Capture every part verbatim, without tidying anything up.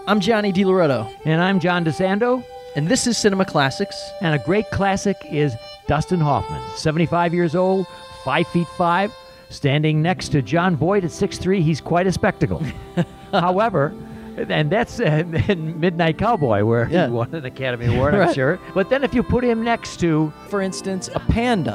I'm Johnny DiLoretto. And I'm John DeSando. And this is Cinema Classics. And a great classic is Dustin Hoffman, seventy-five years old, five feet five, standing next to John Boyd at six three. He's quite a spectacle. However, and that's uh, in Midnight Cowboy, where yeah. he won an Academy Award, right. I'm sure. But then if you put him next to, for instance, a panda,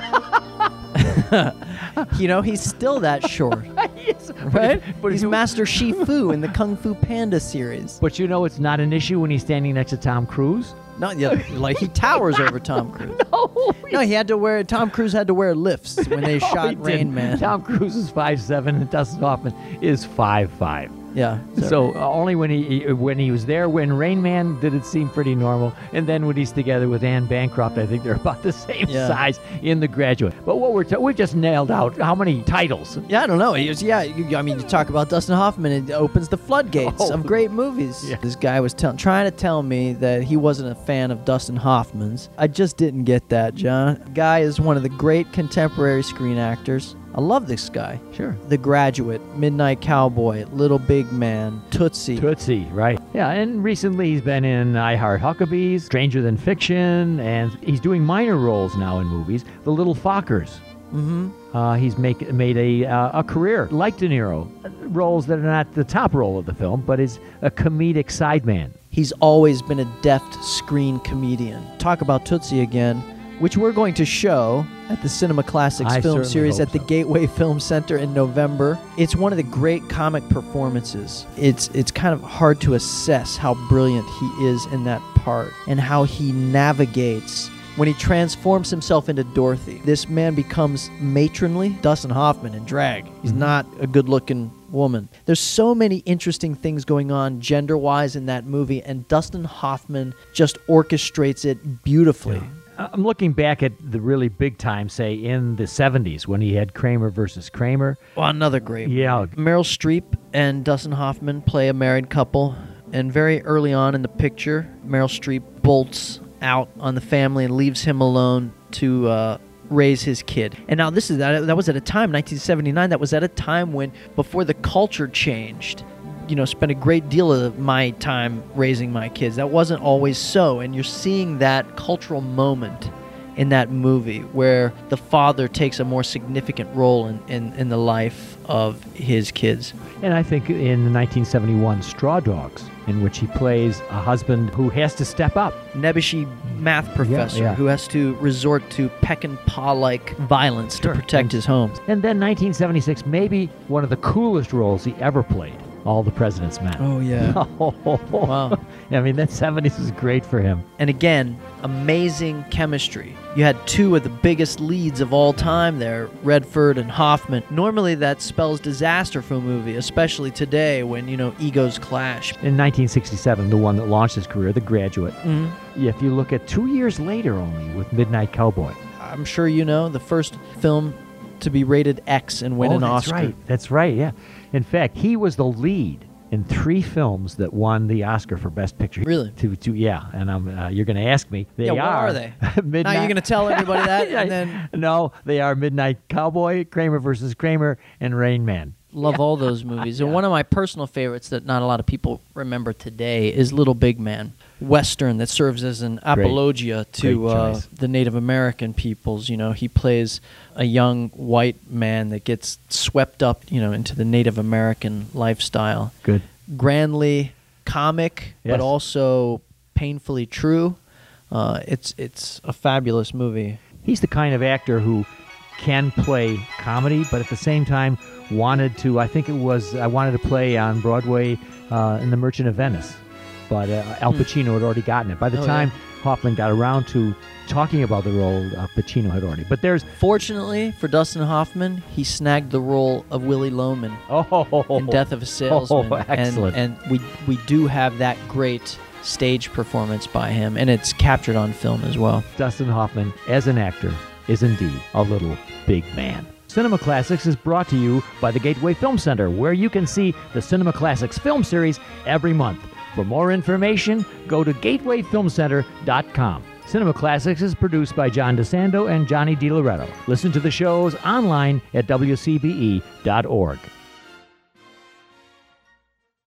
you know, he's still that short, yes, right? But, but he's Master Shifu in the Kung Fu Panda series. But you know, it's not an issue when he's standing next to Tom Cruise. Not yeah, like he towers over Tom Cruise. No, no, he had to wear. Tom Cruise had to wear lifts when they no, shot Rain Man. Tom Cruise is five seven, and Dustin Hoffman is five five. Yeah. So, so uh, only when he when he was there when Rain Man did it seem pretty normal, and then when he's together with Anne Bancroft, I think they're about the same yeah. size in The Graduate. But what we're t- we've just nailed out how many titles? Yeah, I don't know. He was, yeah, you, I mean, you talk about Dustin Hoffman, it opens the floodgates oh. of great movies. Yeah. This guy was tell- trying to tell me that he wasn't a fan of Dustin Hoffman's. I just didn't get that, John. Guy is one of the great contemporary screen actors. I love this guy. Sure. The Graduate, Midnight Cowboy, Little Big Man, Tootsie. Tootsie, right. Yeah, and recently he's been in I Heart Huckabees, Stranger Than Fiction, and he's doing minor roles now in movies. The Little Fockers. Mm-hmm. Uh, he's make, made a uh, a career, like De Niro, roles that are not the top role of the film, but is a comedic sideman. He's always been a deft screen comedian. Talk about Tootsie again, which we're going to show at the Cinema Classics I Film Series at the so. Gateway Film Center in November. It's one of the great comic performances. It's it's kind of hard to assess how brilliant he is in that part and how he navigates when he transforms himself into Dorothy. This man becomes matronly. Dustin Hoffman in drag. He's mm-hmm. not a good-looking woman. There's so many interesting things going on gender-wise in that movie, and Dustin Hoffman just orchestrates it beautifully. Yeah. I'm looking back at the really big time, say, in the seventies when he had Kramer versus Kramer. Well, another great movie. Yeah. Meryl Streep and Dustin Hoffman play a married couple, and very early on in the picture, Meryl Streep bolts out on the family and leaves him alone to uh, raise his kid. And now this is that, that was at a time, nineteen seventy-nine, that was at a time when, before the culture changed, you know, spent a great deal of my time raising my kids. That wasn't always so, and you're seeing that cultural moment in that movie where the father takes a more significant role in, in, in the life of his kids. And I think in the nineteen seventy-one Straw Dogs, in which he plays a husband who has to step up. Nebbishy math professor yeah, yeah. who has to resort to Peckinpah-like violence sure. to protect and, his home. And then nineteen seventy-six, maybe one of the coolest roles he ever played. All the President's Men. Oh, yeah. Wow. I mean, that seventies was great for him. And again, amazing chemistry. You had two of the biggest leads of all time there, Redford and Hoffman. Normally that spells disaster for a movie, especially today when, you know, egos clash. In nineteen sixty-seven, the one that launched his career, The Graduate. Mm-hmm. If you look at two years later only with Midnight Cowboy. I'm sure you know, the first film to be rated X and win oh, an that's Oscar. Right. That's right, yeah. In fact, he was the lead in three films that won the Oscar for Best Picture. Really? To, to yeah, and I'm, uh, you're going to ask me. They yeah, what are. are they? Midnight. Now you're going to tell everybody that? and then No, they are Midnight Cowboy, Kramer versus Kramer, and Rain Man. Love yeah. all those movies. And yeah. one of my personal favorites that not a lot of people remember today is Little Big Man. Western that serves as an apologia Great. to Great uh, the Native American peoples. You know, he plays a young white man that gets swept up, you know, into the Native American lifestyle. Good. Grandly comic, yes. but also painfully true. Uh, it's it's a fabulous movie. He's the kind of actor who can play comedy, but at the same time wanted to, I think it was, I wanted to play on Broadway uh, in The Merchant of Venice. But uh, Al Pacino had already gotten it. By the oh, time yeah. Hoffman got around to talking about the role, uh, Pacino had already. But there's... Fortunately for Dustin Hoffman, he snagged the role of Willie Loman oh, in Death of a Salesman. Oh, excellent. And, and we, we do have that great stage performance by him, and it's captured on film as well. Dustin Hoffman, as an actor, is indeed a little big man. Cinema Classics is brought to you by the Gateway Film Center, where you can see the Cinema Classics film series every month. For more information, go to gateway film center dot com. Cinema Classics is produced by John DeSando and Johnny DiLoretto. Listen to the shows online at W C B E dot org.